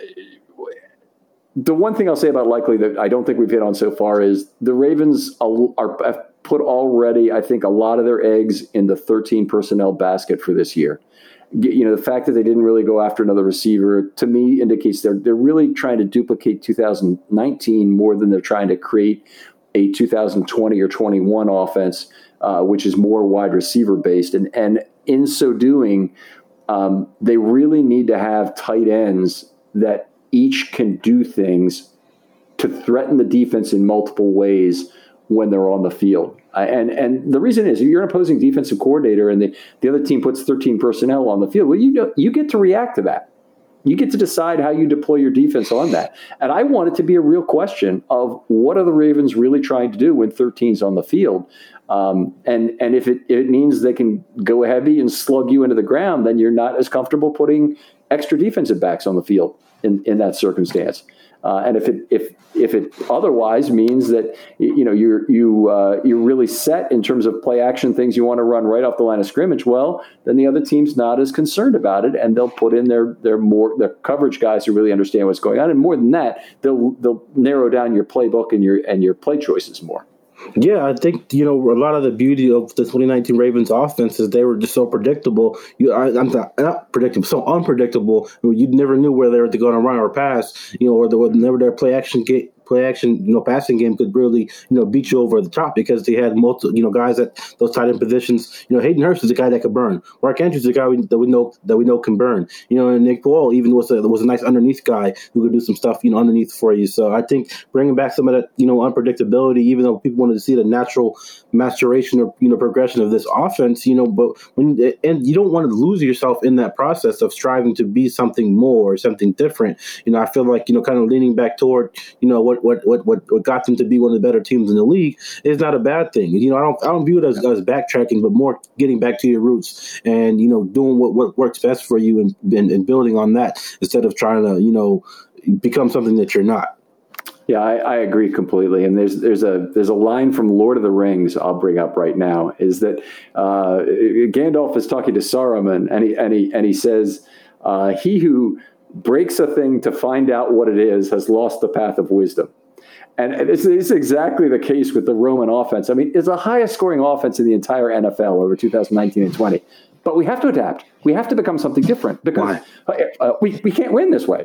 A: the one thing I'll say about Likely that I don't think we've hit on so far is the Ravens are, are have put already. I think a lot of their eggs in the thirteen personnel basket for this year. You know, the fact that they didn't really go after another receiver, to me, indicates they're they're really trying to duplicate two thousand nineteen more than they're trying to create a two thousand twenty or twenty-one offense, uh, which is more wide receiver based. And and in so doing, um, they really need to have tight ends that each can do things to threaten the defense in multiple ways when they're on the field. Uh, and and the reason is, if you're an opposing defensive coordinator and the, the other team puts thirteen personnel on the field, well, you know, you get to react to that. You get to decide how you deploy your defense on that. And I want it to be a real question of what are the Ravens really trying to do when thirteen's on the field? Um, and and if it, it means they can go heavy and slug you into the ground, then you're not as comfortable putting extra defensive backs on the field in, in that circumstance. Uh, and if it if if it otherwise means that you know you're you uh, you're really set in terms of play action things you want to run right off the line of scrimmage, well, then the other team's not as concerned about it, and they'll put in their their more their coverage guys who really understand what's going on, and more than that, they'll they'll narrow down your playbook and your and your play choices more.
B: Yeah, I think, you know, a lot of the beauty of the twenty nineteen Ravens offense is they were just so predictable. You, I, I'm not, not predictable, so unpredictable. You never knew where they were going to run or pass, you know, or there was never their play action game. Play action, you know, passing game could really, you know, beat you over the top because they had multiple, you know, guys at those tight end positions. You know, Hayden Hurst is a guy that could burn. Mark Andrews is a guy we, that we know that we know can burn. You know, and Nick Ball even was a was a nice underneath guy who could do some stuff, you know, underneath for you. So I think bringing back some of that, you know, unpredictability, even though people wanted to see the natural maturation or, you know, progression of this offense, you know, but when and you don't want to lose yourself in that process of striving to be something more or something different. You know, I feel like, you know, kind of leaning back toward, you know, what. What, what what what got them to be one of the better teams in the league is not a bad thing. You know, I don't I don't view it as, as backtracking, but more getting back to your roots and, you know, doing what, what works best for you and, and, and building on that instead of trying to, you know, become something that you're not.
A: Yeah, I, I agree completely. And there's there's a there's a line from Lord of the Rings I'll bring up right now is that uh, Gandalf is talking to Saruman and he and he and he says uh, he who breaks a thing to find out what it is has lost the path of wisdom. And this is exactly the case with the Roman offense. I mean, it's the highest scoring offense in the entire N F L over two thousand nineteen and twenty. But we have to adapt. We have to become something different because uh, we, we can't win this way.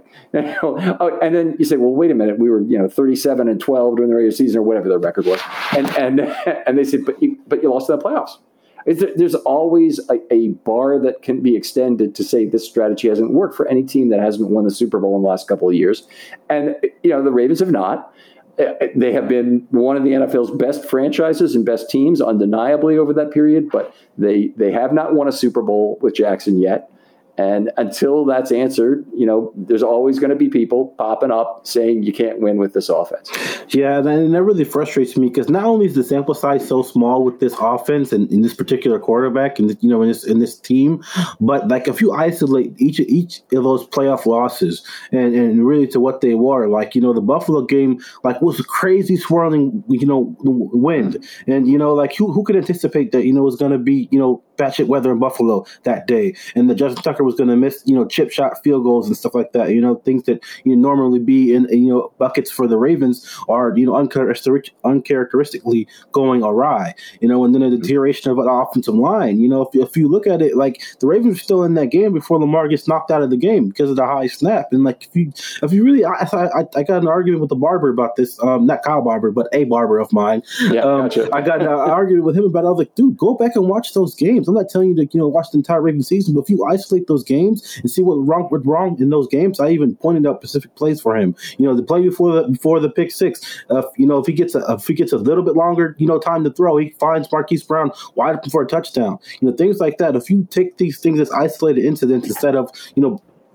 A: And then you say, well, wait a minute. We were, you know, thirty-seven and twelve during the regular season or whatever their record was. And and and they said, but you, but you lost in the playoffs. It's, there's always a, a bar that can be extended to say this strategy hasn't worked for any team that hasn't won the Super Bowl in the last couple of years. And, you know, the Ravens have not. They have been one of the N F L's best franchises and best teams undeniably over that period, but they, they have not won a Super Bowl with Jackson yet. And until that's answered, you know, there's always going to be people popping up saying you can't win with this offense.
B: Yeah, and that really frustrates me because not only is the sample size so small with this offense and in this particular quarterback and, you know, in this in this team, but like if you isolate each each of those playoff losses and, and really to what they were, like, you know, the Buffalo game, like, was a crazy swirling, you know, wind. And, you know, like who who could anticipate that, you know, it was going to be, you know, batshit weather in Buffalo that day, and that Justin Tucker was going to miss, you know, chip shot field goals and stuff like that. You know, things that you know, normally be in, you know, buckets for the Ravens are, you know, uncharacteristic, uncharacteristically going awry. You know, and then a deterioration of an offensive line. You know, if, if you look at it, like the Ravens were still in that game before Lamar gets knocked out of the game because of the high snap. And like if you if you really, I I, I got an argument with the barber about this, um, not Kyle Barber, but a barber of mine.
A: Yeah,
B: um,
A: gotcha.
B: I got an argument with him about it. I was like, dude, go back and watch those games. I'm not telling you to, you know, watch the entire Ravens season, but if you isolate those games and see what wrong what's wrong in those games, I even pointed out specific plays for him. You know, the play before the before the pick six. Uh, you know, if he gets a if he gets a little bit longer, you know, time to throw, he finds Marquise Brown wide open for a touchdown. You know, things like that. If you take these things as isolated incidents instead of, you know,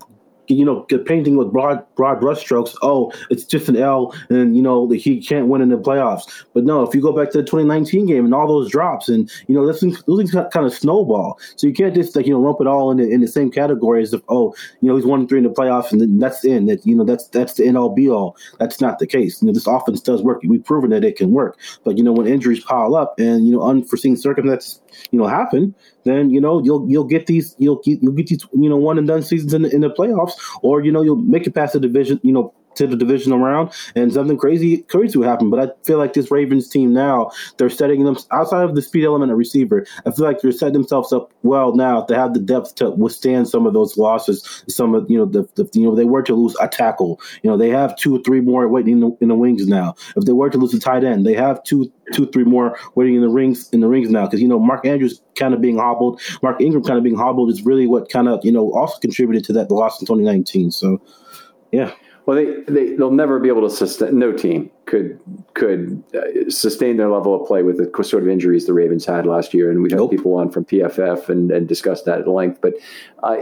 B: you know, painting with broad broad brushstrokes. Oh, it's just an L, and you know he can't win in the playoffs. But no, if you go back to the twenty nineteen game and all those drops, and you know those things, those things kind of snowball. So you can't just like you know lump it all in the, in the same category as if oh you know he's one and three in the playoffs and then that's in that you know that's that's the end all be all. That's not the case. You know this offense does work. We've proven that it can work. But you know when injuries pile up and you know unforeseen circumstances you know happen, then you know you'll you'll get these you'll get you'll get these you know one and done seasons in the, in the playoffs, or you know you'll make it past the division you know to the divisional round and something crazy crazy will happen. But I feel like this Ravens team now they're setting them outside of the speed element at receiver. I feel like they're setting themselves up well now to have the depth to withstand some of those losses. Some of you know the, the you know they were to lose a tackle, you know they have two or three more waiting in the, in the wings now. If they were to lose a tight end, they have two two three more waiting in the rings in the rings now because you know Mark Andrews kind of being hobbled, Mark Ingram kind of being hobbled is really what kind of you know also contributed to that loss in twenty nineteen. So yeah.
A: Well, they, they, they'll never be able to sustain – no team could could uh, sustain their level of play with the sort of injuries the Ravens had last year. And we had nope. people on from P F F and, and discussed that at length. But uh,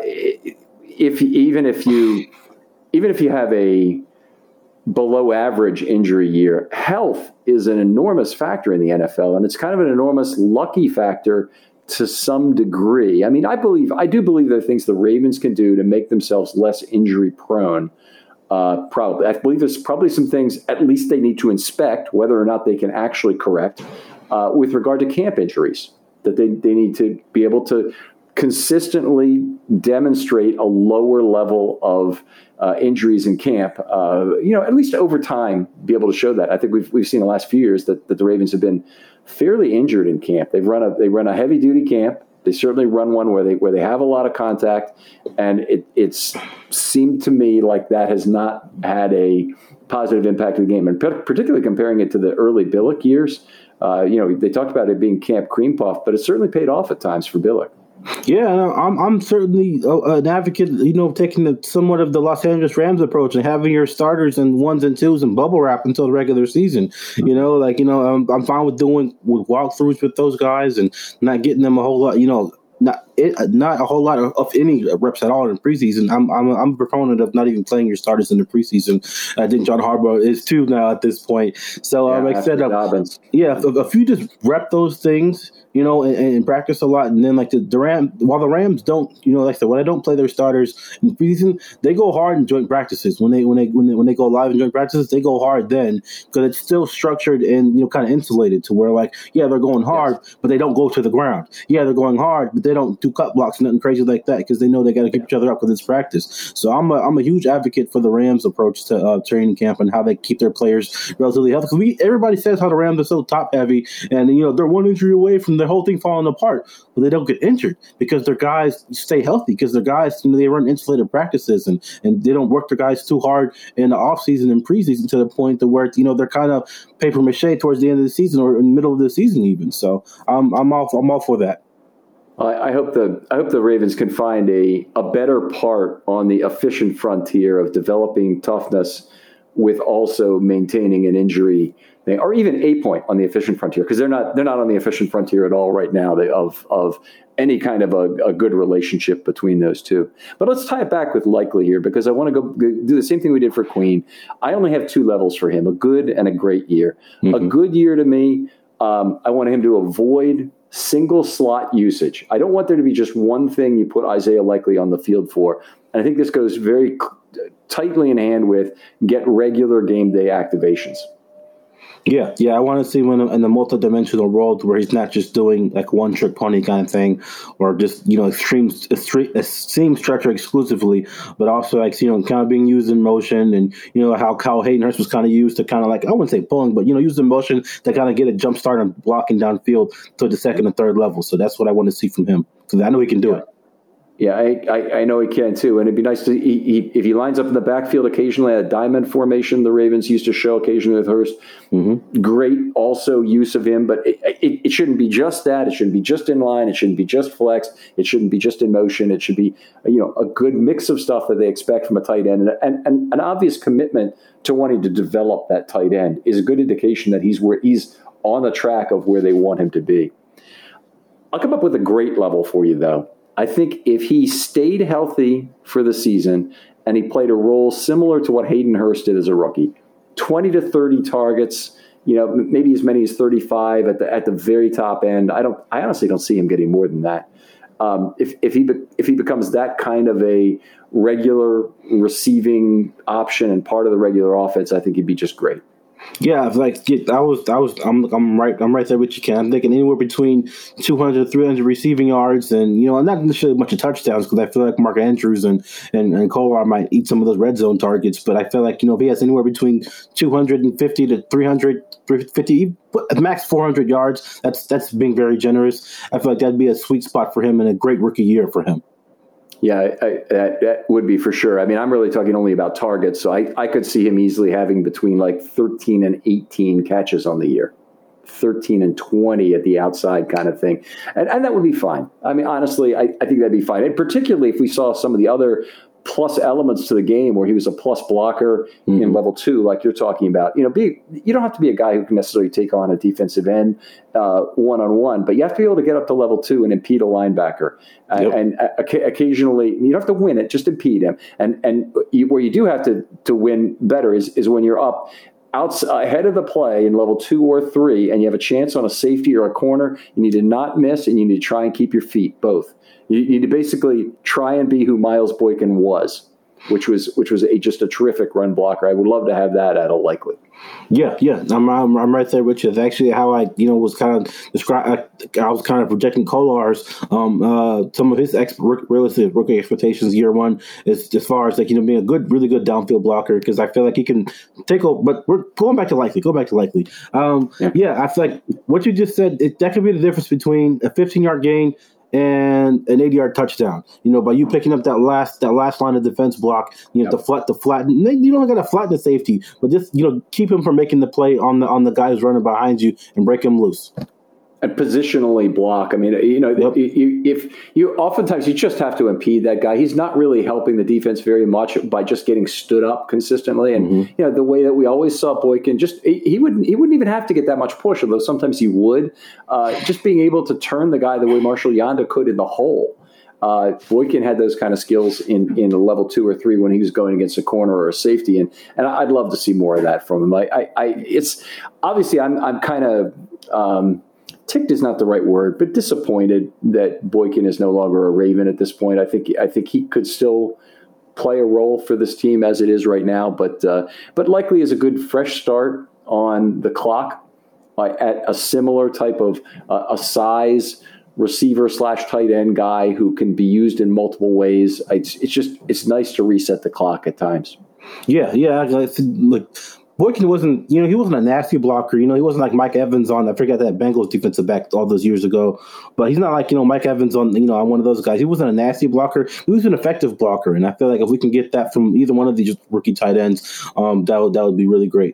A: if even if you even if you have a below average injury year, health is an enormous factor in the N F L. And it's kind of an enormous lucky factor to some degree. I mean, I believe – I do believe there are things the Ravens can do to make themselves less injury prone. Uh, probably, I believe there's probably some things at least they need to inspect, whether or not they can actually correct, uh, with regard to camp injuries, that they, they need to be able to consistently demonstrate a lower level of uh, injuries in camp, uh, you know, at least over time, be able to show that. I think we've we've seen the last few years that, that the Ravens have been fairly injured in camp. They've run a they run a heavy duty camp. They certainly run one where they where they have a lot of contact, and it it's seemed to me like that has not had a positive impact on the game. And particularly comparing it to the early Billick years, uh, you know, they talked about it being Camp Cream Puff, but it certainly paid off at times for Billick.
B: Yeah, I'm I'm certainly an advocate, you know, taking the, somewhat of the Los Angeles Rams approach and having your starters and ones and twos and bubble wrap until the regular season. You know, like, you know, I'm, I'm fine with doing with walkthroughs with those guys and not getting them a whole lot, you know, not it, not a whole lot of, of any reps at all in preseason. I'm I'm I'm a proponent of not even playing your starters in the preseason. I think John Harbaugh is too now at this point. So yeah, um, like I said, uh, yeah, if, if you just rep those things, you know, and, and practice a lot, and then like the, the Rams, while the Rams don't, you know, like I said, when I don't play their starters in preseason, they go hard in joint practices. When they when they when they, when they go live in joint practices, they go hard then because it's still structured and you know kind of insulated to where like yeah they're going hard, yes. but they don't go to the ground. Yeah, they're going hard, but they don't do cut blocks, nothing crazy like that, because they know they got to keep each other up because it's practice. So I'm a, I'm a huge advocate for the Rams' approach to uh, training camp and how they keep their players relatively healthy. Because we everybody says how the Rams are so top heavy, and you know they're one injury away from the whole thing falling apart, but they don't get injured because their guys stay healthy. Because their guys, you know, they run insulated practices and and they don't work their guys too hard in the off season and preseason to the point to where you know they're kind of paper mache towards the end of the season or in the middle of the season even. So I'm I'm all I'm all for that.
A: I hope the I hope the Ravens can find a, a better part on the efficient frontier of developing toughness with also maintaining an injury thing, or even a point on the efficient frontier, because they're not they're not on the efficient frontier at all right now they, of of any kind of a, a good relationship between those two. But let's tie it back with Likely here, because I want to go do the same thing we did for Queen. I only have two levels for him: a good and a great year. Mm-hmm. A good year to me, um, I want him to avoid single slot usage. I don't want there to be just one thing you put Isaiah Likely on the field for. And I think this goes very tightly in hand with get regular game day activations.
B: Yeah, yeah, I want to see him in a, in a multi-dimensional world where he's not just doing like one trick pony kind of thing, or just you know extreme extreme, extreme stretcher exclusively, but also like you know kind of being used in motion, and you know how Kyle Hayden-Hurst was kind of used to kind of like I wouldn't say pulling, but you know used in motion to kind of get a jump start and blocking downfield to the second and third level. So that's what I want to see from him, because I know he can do
A: yeah.
B: it.
A: Yeah, I, I, I know he can too, and it'd be nice to he, he, if he lines up in the backfield occasionally at a diamond formation. The Ravens used to show occasionally with Hurst. Mm-hmm. Great, also use of him, but it, it, it shouldn't be just that. It shouldn't be just in line. It shouldn't be just flex. It shouldn't be just in motion. It should be you know a good mix of stuff that they expect from a tight end, and and, and an obvious commitment to wanting to develop that tight end is a good indication that he's where he's on the track of where they want him to be. I'll come up with a great level for you though. I think if he stayed healthy for the season and he played a role similar to what Hayden Hurst did as a rookie. twenty to thirty targets, you know, maybe as many as thirty-five at the at the very top end. I don't. I honestly don't see him getting more than that. Um, if if he be, if he becomes that kind of a regular receiving option and part of the regular offense, I think he'd be just great.
B: Yeah, like I was, I was, I'm, I'm right, I'm right there with you, Ken. I'm thinking anywhere between two hundred, three hundred receiving yards, and you know, not necessarily a bunch of touchdowns because I feel like Mark Andrews and and and Kolar might eat some of those red zone targets. But I feel like you know, if he has anywhere between two hundred fifty to three hundred, three fifty, max four hundred yards, that's that's being very generous. I feel like that'd be a sweet spot for him and a great rookie year for him.
A: Yeah, I, I, that, that would be for sure. I mean, I'm really talking only about targets, so I, I could see him easily having between like thirteen and eighteen catches on the year, thirteen and twenty at the outside kind of thing. And, and that would be fine. I mean, honestly, I, I think that'd be fine. And particularly if we saw some of the other plus elements to the game where he was a plus blocker mm-hmm. in level two, like you're talking about. You know, be you don't have to be a guy who can necessarily take on a defensive end uh, one-on-one, but you have to be able to get up to level two and impede a linebacker. Yep. And, and uh, occasionally, you don't have to win it, just impede him. And and you, where you do have to, to win better is, is when you're up outside, ahead of the play in level two or three, and you have a chance on a safety or a corner. You need to not miss, and you need to try and keep your feet, both. You need to basically try and be who Miles Boykin was, which was which was a, just a terrific run blocker. I would love to have that at a likely.
B: Yeah, yeah, I'm, I'm I'm right there with you. It's actually how I you know was kind of describe. I, I was kind of projecting Kolar's um uh some of his ex- realistic rookie expectations year one is as far as like you know being a good, really good downfield blocker because I feel like he can take over. But we're going back to likely. Go back to likely. Um, yeah. yeah, I feel like what you just said. It, that could be the difference between a fifteen yard gain and an eighty-yard touchdown. You know, by you picking up that last that last line of defense block, you know, yep. the flat the flatten. You don't got to flatten the safety, but just you know, keep him from making the play on the on the guy who's running behind you and break him loose.
A: And positionally block. I mean, you know, yep. you, you, if you oftentimes you just have to impede that guy. He's not really helping the defense very much by just getting stood up consistently. And mm-hmm. you know, the way that we always saw Boykin, just he, he wouldn't he wouldn't even have to get that much push, although sometimes he would. Uh, just being able to turn the guy the way Marshall Yanda could in the hole. Uh, Boykin had those kind of skills in, in a level two or three when he was going against a corner or a safety, and and I'd love to see more of that from him. I, I, I it's obviously I'm I'm kind of. Um, Ticked is not the right word, but disappointed that Boykin is no longer a Raven at this point. I think I think he could still play a role for this team as it is right now, but uh, but likely is a good fresh start on the clock uh, at a similar type of uh, a size receiver slash tight end guy who can be used in multiple ways. It's, it's just it's nice to reset the clock at times.
B: Yeah, yeah, like. Boykin wasn't, you know, he wasn't a nasty blocker. You know, he wasn't like Mike Evans on, I forgot that Bengals defensive back all those years ago. But he's not like, you know, Mike Evans on, you know, on one of those guys. He wasn't a nasty blocker. He was an effective blocker. And I feel like if we can get that from either one of these rookie tight ends, um, that would, that would be really great.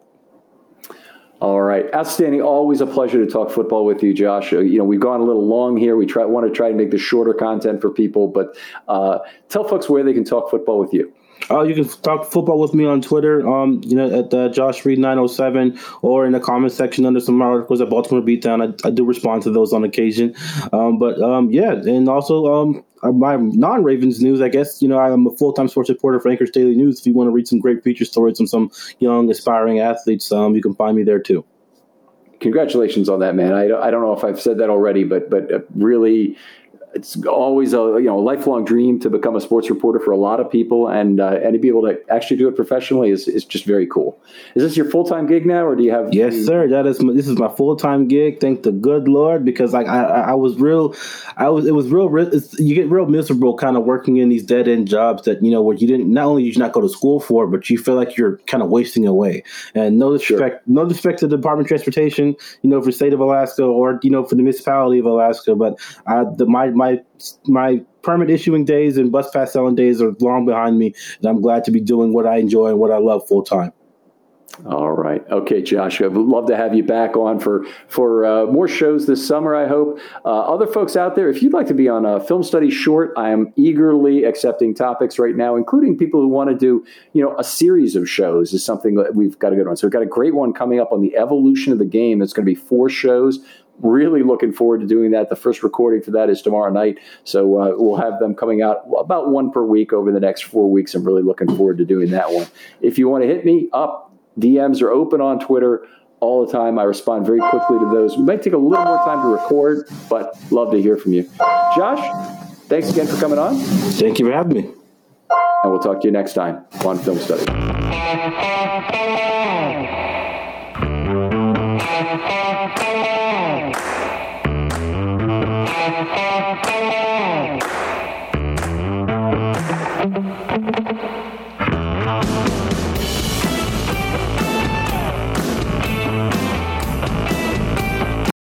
A: All right. Outstanding. Always a pleasure to talk football with you, Josh. Uh, you know, we've gone a little long here. We try want to try to make this shorter content for people, but uh, tell folks where they can talk football with you.
B: Oh, uh, you can talk football with me on Twitter, um, you know, at uh, Josh Reed nine oh seven, or in the comment section under some articles at Baltimore Beatdown. I, I do respond to those on occasion. Um, but um, yeah, and also um, my non-Ravens news, I guess, you know, I'm a full-time sports reporter for Anchorage Daily News. If you want to read some great feature stories on some young aspiring athletes, um, you can find me there too.
A: Congratulations on that, man. I, I don't know if I've said that already, but but really. It's always a you know a lifelong dream to become a sports reporter for a lot of people, and uh, and to be able to actually do it professionally is, is just very cool. Is this your full time gig now, or do you have?
B: Yes, you... sir. That is my, this is my full time gig. Thank the good Lord, because like I, I, I was real, I was it was real. It's, you get real miserable kind of working in these dead end jobs that you know where you didn't not only did you not go to school for, but you feel like you're kind of wasting away. And no disrespect, sure. no disrespect to the Department of Transportation, you know, for the state of Alaska or you know for the municipality of Alaska, but I, the my my My, my permit issuing days and bus pass selling days are long behind me, and I'm glad to be doing what I enjoy and what I love full time.
A: All right. Okay, Josh, I'd love to have you back on for, for uh, more shows this summer, I hope. Uh, other folks out there, if you'd like to be on a Film Study Short, I am eagerly accepting topics right now, including people who want to do, you know, a series of shows is something that we've got a good one. So we've got a great one coming up on the evolution of the game. It's going to be four shows, really looking forward to doing that. The first recording for that is tomorrow night. So uh, we'll have them coming out about one per week over the next four weeks. I'm really looking forward to doing that one. If you want to hit me up, D Ms are open on Twitter all the time. I respond very quickly to those. We might take a little more time to record, but love to hear from you. Josh, thanks again for coming on.
B: Thank you for having me.
A: And we'll talk to you next time on Film Study. Thank you.